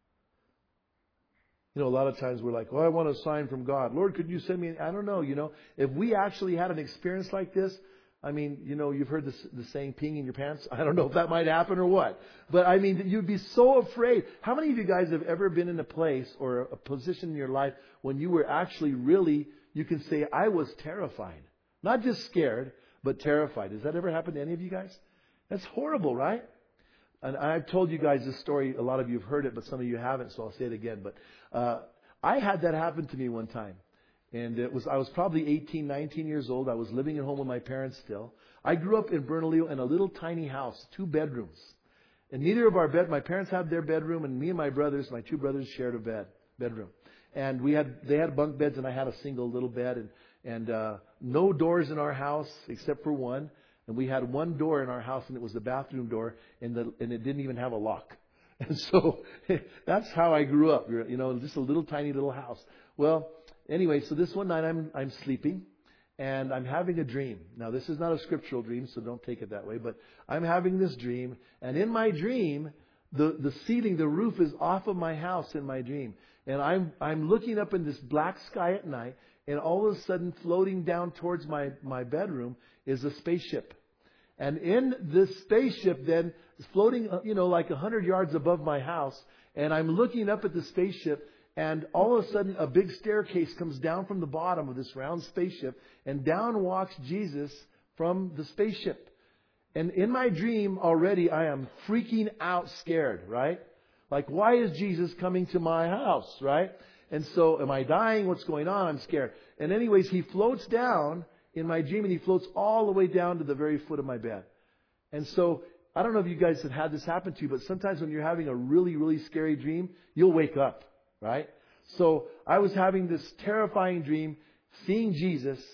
You know, a lot of times we're like, oh, I want a sign from God. Lord, could you send me? I don't know, you know. If we actually had an experience like this, I mean, you know, you've heard this, the saying, peeing in your pants. I don't know if that might happen or what. But I mean, you'd be so afraid. How many of you guys have ever been in a place or a position in your life when you were actually really, you can say, I was terrified. Not just scared, but terrified. Has that ever happened to any of you guys? That's horrible, right? And I've told you guys this story. A lot of you have heard it, but some of you haven't, so I'll say it again. But uh, I had that happen to me one time. And it was I was probably eighteen, nineteen years old. I was living at home with my parents still. I grew up in Bernalillo in a little tiny house, two bedrooms. And neither of our bed, my parents had their bedroom, and me and my brothers, my two brothers, shared a bed, bedroom. And we had, they had bunk beds, and I had a single little bed, and, and uh, no doors in our house except for one. And we had one door in our house, and it was the bathroom door, and, the, and it didn't even have a lock. And so that's how I grew up, you know, just a little tiny little house. Well, anyway, so this one night I'm I'm sleeping, and I'm having a dream. Now, this is not a scriptural dream, so don't take it that way. But I'm having this dream, and in my dream, the, the ceiling, the roof is off of my house in my dream. And I'm I'm looking up in this black sky at night, and all of a sudden, floating down towards my, my bedroom is a spaceship. And in this spaceship then, is floating, you know, like a hundred yards above my house, and I'm looking up at the spaceship, and all of a sudden a big staircase comes down from the bottom of this round spaceship, and down walks Jesus from the spaceship. And in my dream already I am freaking out scared, right? Like, why is Jesus coming to my house, right? And so, am I dying? What's going on? I'm scared. And anyways, he floats down in my dream, and he floats all the way down to the very foot of my bed. And so, I don't know if you guys have had this happen to you, but sometimes when you're having a really, really scary dream, you'll wake up, right? So, I was having this terrifying dream, seeing Jesus,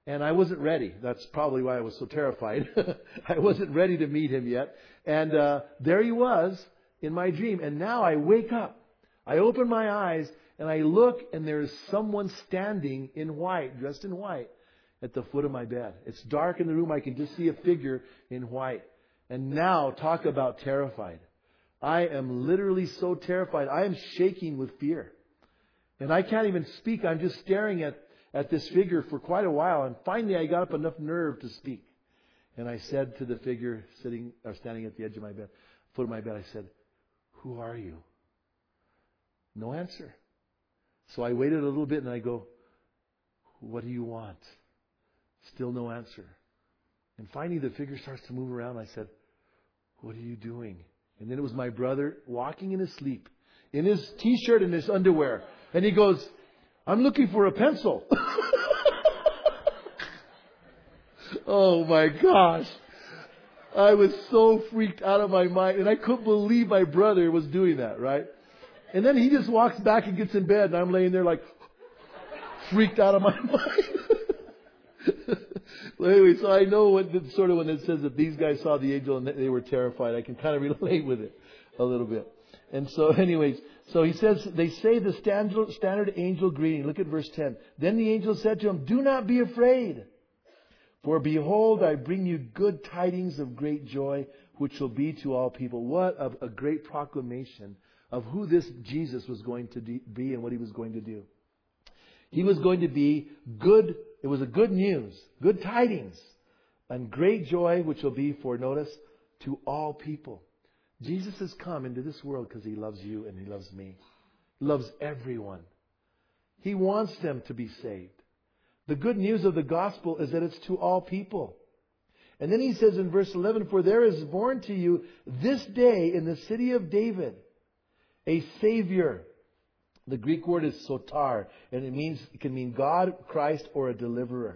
And I wasn't ready. That's probably why I was so terrified. I wasn't ready to meet him yet. And uh, there he was in my dream. And now I wake up. I open my eyes and I look, and there's someone standing in white, dressed in white, at the foot of my bed. It's dark in the room. I can just see a figure in white. And now, talk about terrified. I am literally so terrified. I am shaking with fear. And I can't even speak. I'm just staring at, at this figure for quite a while. And finally, I got up enough nerve to speak. And I said to the figure sitting or standing at the edge of my bed, foot of my bed, I said, "Who are you?" No answer. So I waited a little bit and I go, "What do you want?" Still no answer. And finally the figure starts to move around. I said, "What are you doing?" And then it was my brother walking in his sleep, in his t-shirt and his underwear. And he goes, "I'm looking for a pencil." Oh my gosh. I was so freaked out of my mind. And I couldn't believe my brother was doing that, right? And then he just walks back and gets in bed. And I'm laying there like freaked out of my mind. Well, anyway, so I know what sort of when it says that these guys saw the angel and they were terrified. I can kind of relate with it a little bit. And so anyways, so he says, they say the standard, standard angel greeting. Look at verse ten. Then the angel said to him, "Do not be afraid. For behold, I bring you good tidings of great joy, which will be to all people." What a, a great proclamation of who this Jesus was going to be and what he was going to do. He was going to be good. It was a good news, good tidings, and great joy, which will be for, notice, to all people. Jesus has come into this world because he loves you and he loves me. He loves everyone. He wants them to be saved. The good news of the gospel is that it's to all people. And then he says in verse eleven, "For there is born to you this day in the city of David a Savior." The Greek word is sotar, and it means it can mean God, Christ, or a deliverer.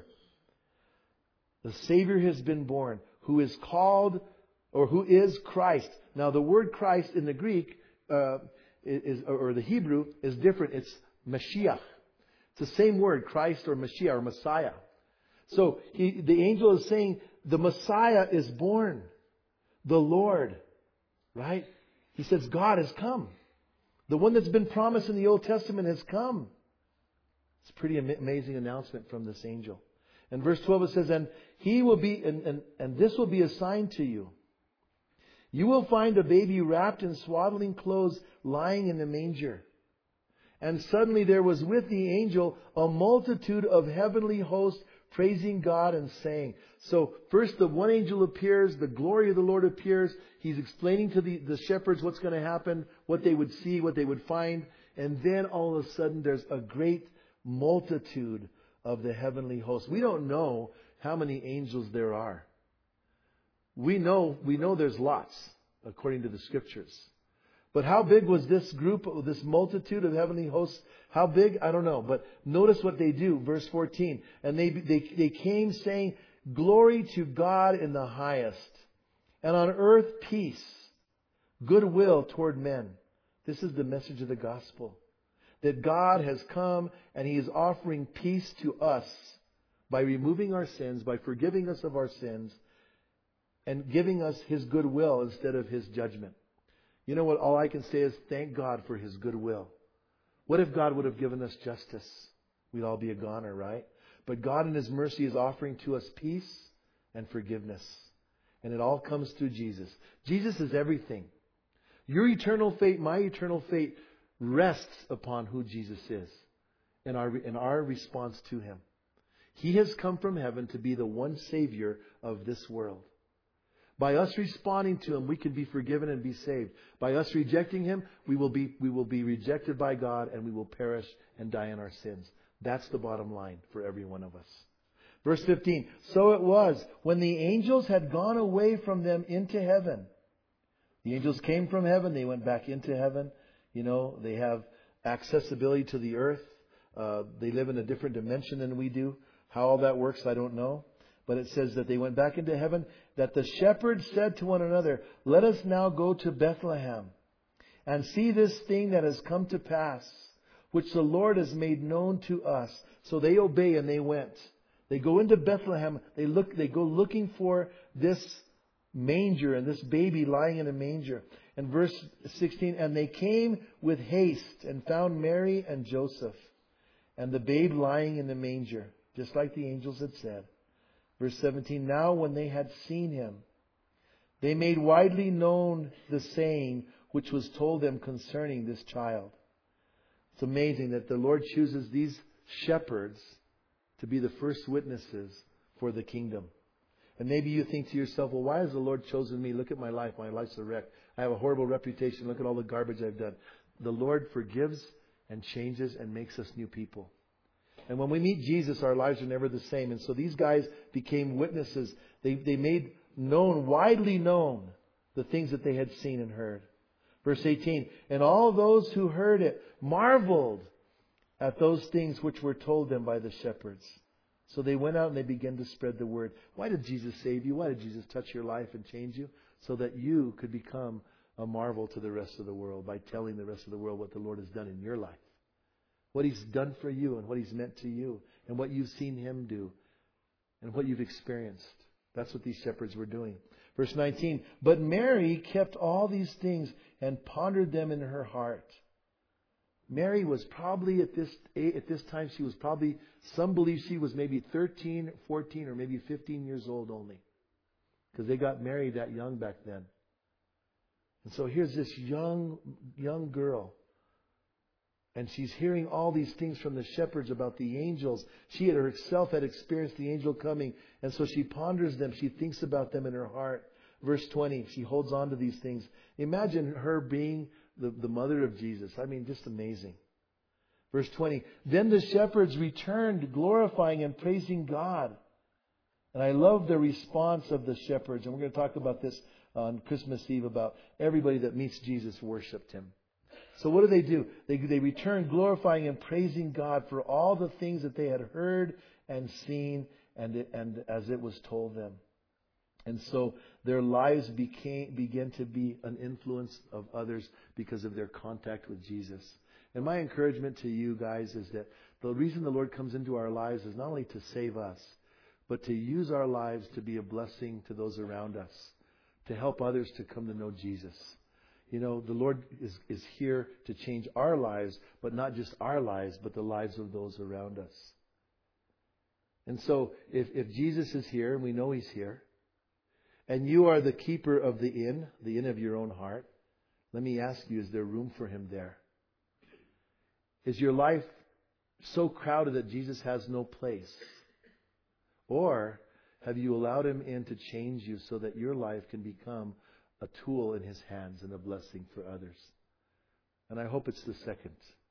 The Savior has been born, who is called, or who is Christ. Now, the word Christ in the Greek uh, is, or the Hebrew, is different. It's Mashiach. It's the same word, Christ or Mashiach or Messiah. So he, the angel is saying the Messiah is born, the Lord, right? He says God has come. The one that's been promised in the Old Testament has come. It's a pretty amazing announcement from this angel. In verse twelve it says, "And he will be, and, and, and this will be a sign to you. You will find a baby wrapped in swaddling clothes lying in the manger." And suddenly there was with the angel a multitude of heavenly hosts praising God and saying. So first the one angel appears, the glory of the Lord appears. He's explaining to the, the shepherds what's going to happen, what they would see, what they would find. And then all of a sudden there's a great multitude of the heavenly hosts. We don't know how many angels there are. We know, we know there's lots, according to the scriptures. But how big was this group, this multitude of heavenly hosts? How big? I don't know. But notice what they do. Verse fourteen. "And they, they, they came saying, Glory to God in the highest, and on earth peace, goodwill toward men." This is the message of the gospel. That God has come and He is offering peace to us by removing our sins, by forgiving us of our sins, and giving us His goodwill instead of His judgment. You know what? All I can say is thank God for His goodwill. What if God would have given us justice? We'd all be a goner, right? But God in His mercy is offering to us peace and forgiveness. And it all comes through Jesus. Jesus is everything. Your eternal fate, my eternal fate, rests upon who Jesus is and our, and our response to Him. He has come from heaven to be the one Savior of this world. By us responding to Him, we can be forgiven and be saved. By us rejecting Him, we will be, we will be rejected by God and we will perish and die in our sins. That's the bottom line for every one of us. Verse fifteen. "So it was, when the angels had gone away from them into heaven." The angels came from heaven. They went back into heaven. You know, they have accessibility to the earth. Uh, they live in a different dimension than we do. How all that works, I don't know. But it says that they went back into heaven, that the shepherds said to one another, "Let us now go to Bethlehem and see this thing that has come to pass, which the Lord has made known to us." So they obey and they went. They go into Bethlehem. They look. They go looking for this manger and this baby lying in a manger. And verse sixteen, and they came with haste and found Mary and Joseph and the babe lying in the manger, just like the angels had said. Verse seventeen, now when they had seen him, they made widely known the saying which was told them concerning this child. It's amazing that the Lord chooses these shepherds to be the first witnesses for the kingdom. And maybe you think to yourself, well, why has the Lord chosen me? Look at my life. My life's a wreck. I have a horrible reputation. Look at all the garbage I've done. The Lord forgives and changes and makes us new people. And when we meet Jesus, our lives are never the same. And so these guys became witnesses. They, they made known, widely known, the things that they had seen and heard. Verse eighteen, and all those who heard it marveled at those things which were told them by the shepherds. So they went out and they began to spread the word. Why did Jesus save you? Why did Jesus touch your life and change you? So that you could become a marvel to the rest of the world by telling the rest of the world what the Lord has done in your life. What He's done for you and what He's meant to you and what you've seen Him do and what you've experienced. That's what these shepherds were doing. Verse nineteen, but Mary kept all these things and pondered them in her heart. Mary was probably at this at this time, she was probably, some believe she was maybe thirteen, fourteen, or maybe fifteen years old only. Because they got married that young back then. And so here's this young, young girl. And she's hearing all these things from the shepherds about the angels. She had herself had experienced the angel coming. And so she ponders them. She thinks about them in her heart. Verse twenty, she holds on to these things. Imagine her being the, the mother of Jesus. I mean, just amazing. Verse twenty, then the shepherds returned, glorifying and praising God. And I love the response of the shepherds. And we're going to talk about this on Christmas Eve, about everybody that meets Jesus worshiped Him. So what do they do? They, they return glorifying and praising God for all the things that they had heard and seen and, it, and as it was told them. And so their lives became began to be an influence of others because of their contact with Jesus. And my encouragement to you guys is that the reason the Lord comes into our lives is not only to save us, but to use our lives to be a blessing to those around us, to help others to come to know Jesus. You know, the Lord is, is here to change our lives, but not just our lives, but the lives of those around us. And so if, if Jesus is here, and we know He's here, and you are the keeper of the inn, the inn of your own heart, let me ask you, is there room for Him there? Is your life so crowded that Jesus has no place? Or have you allowed Him in to change you so that your life can become a tool in His hands and a blessing for others? And I hope it's the second.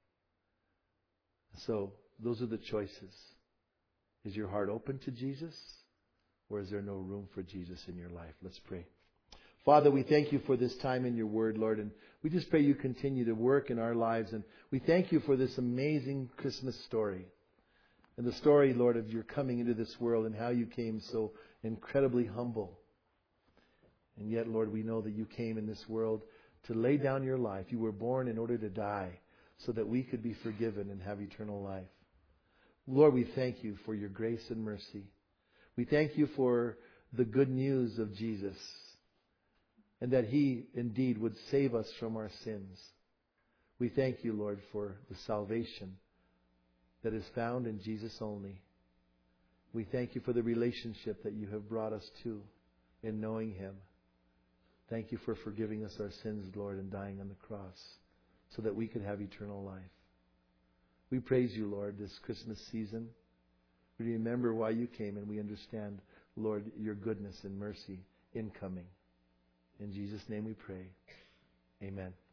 So those are the choices. Is your heart open to Jesus? Or is there no room for Jesus in your life? Let's pray. Father, we thank You for this time in Your Word, Lord. And we just pray You continue to work in our lives. And we thank You for this amazing Christmas story. And the story, Lord, of Your coming into this world and how You came so incredibly humble. And yet, Lord, we know that You came in this world to lay down Your life. You were born in order to die so that we could be forgiven and have eternal life. Lord, we thank You for Your grace and mercy. We thank You for the good news of Jesus and that He indeed would save us from our sins. We thank You, Lord, for the salvation that is found in Jesus only. We thank You for the relationship that You have brought us to in knowing Him. Thank You for forgiving us our sins, Lord, and dying on the cross so that we could have eternal life. We praise You, Lord, this Christmas season. We remember why You came, and we understand, Lord, Your goodness and mercy in coming. In Jesus' name we pray. Amen.